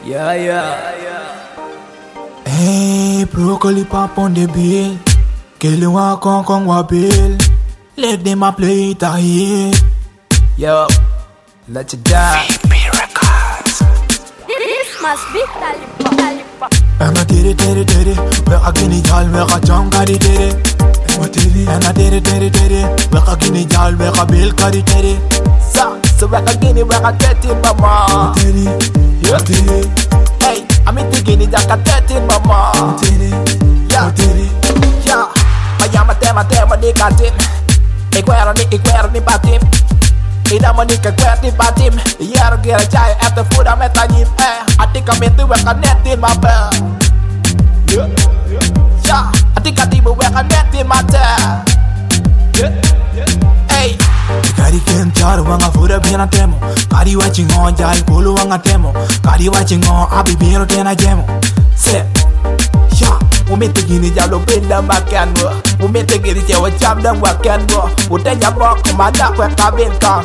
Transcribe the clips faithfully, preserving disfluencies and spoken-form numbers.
Yeah, yeah. Hey, broccoli pop on the bill. Kill you a con con wa bill. Let them a play it a hit. Yo, let you die. This must be Talipa. And I did it, did it, did it. We a guinea jal, we a junk, I did it. And I did it, did it, did it. We a guinea jal, we a bill, carry did it. So, so we a guinea, we a dirty mama. Did it, yeah, did it. Hey, I'm in the guinea, I got dirty mama. Did it, yeah, did it. Yeah, I am a tema, tema, ni katin. Ik weer niet, ik weer niet batim. Ik dan maar niet, ik weer niet batim. Jaren keer jij hebt de voeden met een jip. Eh, ik kan met de weg net in mijn bel. Ja, ik kan die me weg net in mijn tel. Hey. Kari ken char wanga fura bina temo. Kari watching on jal polo wanga temo. Kari watching on abi bino tena jemo. Se, ja. We met de gini jalo binden bakken we. We met de gini jawa jam dan wakken we. We tenya bok maar dak we kabin kan.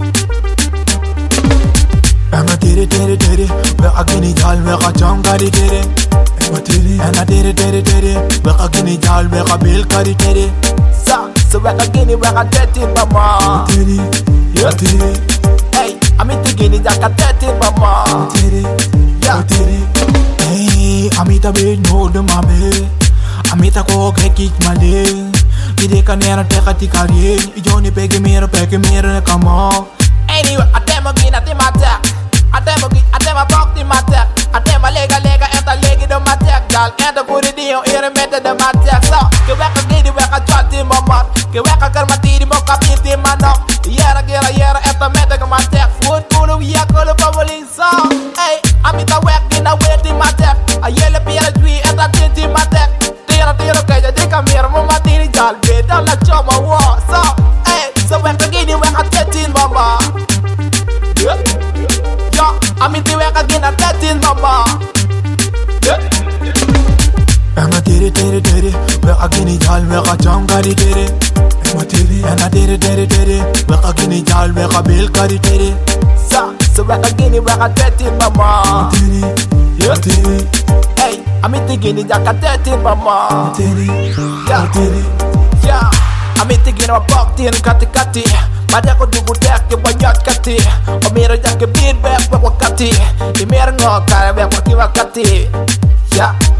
And I did it, did it, did it. We a guinea jal, we a jam kari did it. And I did it, did it, did it. We a guinea jal, we a bill kari did it. So, so we a gini we a dirty mama. Did it, yeah, did it. Hey, I'm in the gini jaka dirty mama. Did it, yeah, did it. Hey, amita be no de mame. Amita ko kekik male. Kide kanera teka tikari. Ijoni peke mera peke mera kamo. Anyway, I dem a gina di matek. I dem a gina, I dem a bok di matek. I dem a lega lega eta legi de matek. Gal eta puri dio ere mete de matek. So, ke weka gidi weka chot di mamot. Ke weka kermati di moka pinti manok. Yera gira yera eta mete ke matek. Food kulu ya kulu pabuli so. Hey, amita wek gina we di matek. A yele pira jwi eta tinti matek. Tira tira kaya di kamera mama tiri jal. Beda la choma wo. So, hey, so weka gidi weka tetin mama. Yeah, I'm in the way again at that in mama. Yeah. And I did it, did it, did it. We a guinea jal, we a jam kari did it. And I did it, did it, did it. We a guinea jal, we a bill kari did it. So, so we a guinea, we a that in mama. Did it, yeah, did it. Hey, I'm in the guinea, I got that in mama. Did it, yeah, did it. Yeah, I'm in the guinea, bakti and kati kati. Pada ko dugu tek ke banyot kati. O mero jak ke beat back wakati. I mero ngok kare back wakati. Yeah.